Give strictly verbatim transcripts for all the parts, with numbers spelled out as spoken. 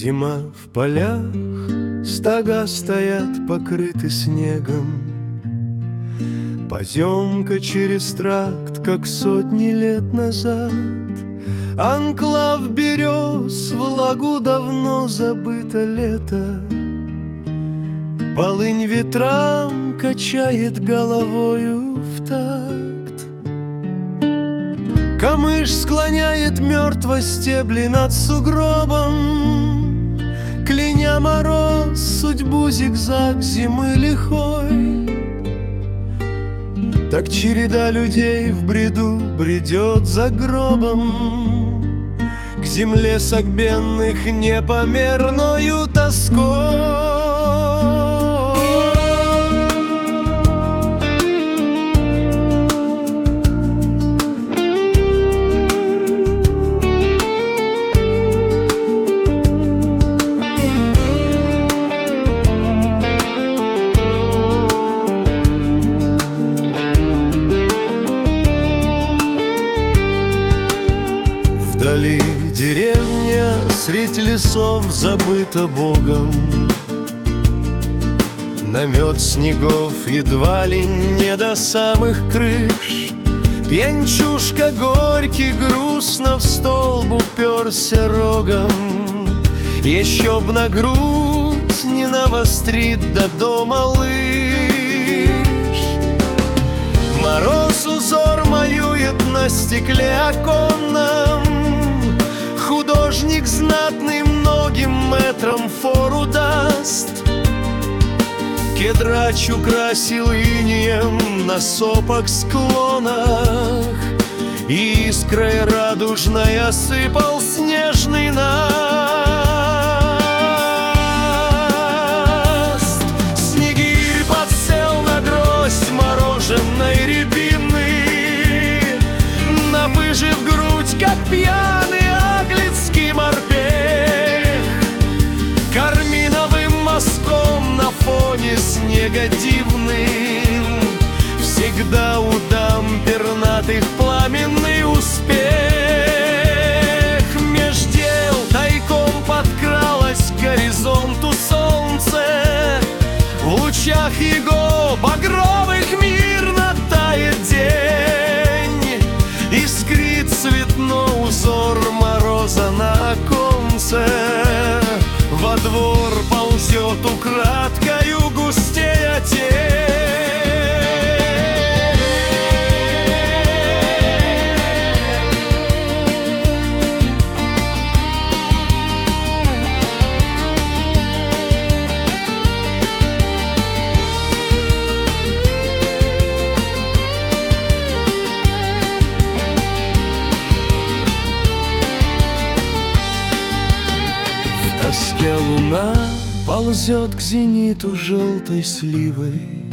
Зима в полях, стога стоят покрыты снегом. Поземка через тракт, как сотни лет назад. Анклав берез, влагу давно забыто лето. Полынь ветрам качает головою в такт. Камыш склоняет мертво стебли над сугробом, кляня мороз, судьбу зигзаг зимы лихой. Так череда людей в бреду бредет за гробом к земле согбенных непомерною тоской. Вдали деревня средь лесов забыта Богом. Намет снегов едва ли не до самых крыш. Пьянчушка горький грустно в столб уперся рогом. Еще б на грудь не навострит до дома лыж. Мороз узор малюет на стекле оконном. Художник знатный многим метрам фору даст. Кедрач украсил инеем на сопок склонах, искрой радужной осыпал снежный наст. Снегирь подсел на гроздь мороженой рябины, напыжив грудь, как пьяный морпех, карминовым мазком на фоне снега дивным. Всегда у дам пернатых пламенный успех. Меж дел тайком подкралось к горизонту солнце. В лучах его багровых мирно тает день. Искрит цветно узор мороза на оконце. Во двор ползет украдкою густея тень. Луна ползет к зениту желтой сливой,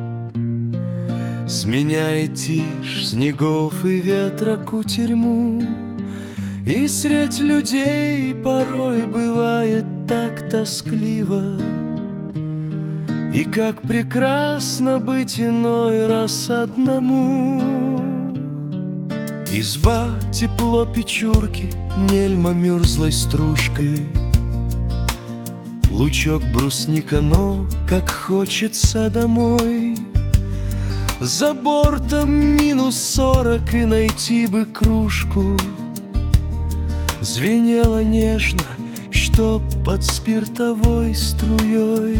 сменяет тишь снегов и ветра кутерьму. И средь людей порой бывает так тоскливо. И как прекрасно быть иной раз одному. Изба, тепло печурки, нельма мерзлой стружкой, лучок брусника, но как хочется домой. За бортом минус сорок, и найти бы кружку. Звенело нежно, что под спиртовой струей.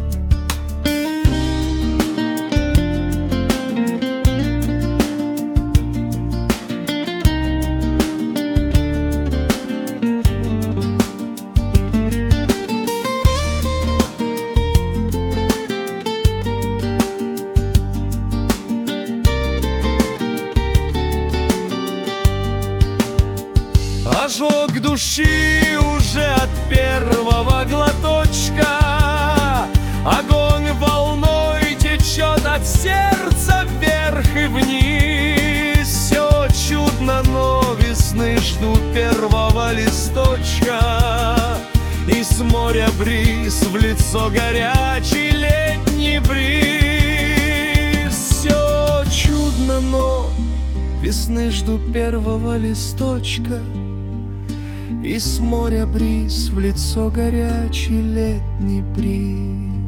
Ожог души уже от первого глоточка. Огонь волной течет от сердца вверх и вниз. Все чудно, но весны ждут первого листочка. И с моря бриз в лицо горячий летний бриз. Все чудно, но весны жду первого листочка. И с моря бриз в лицо горячий летний бриз.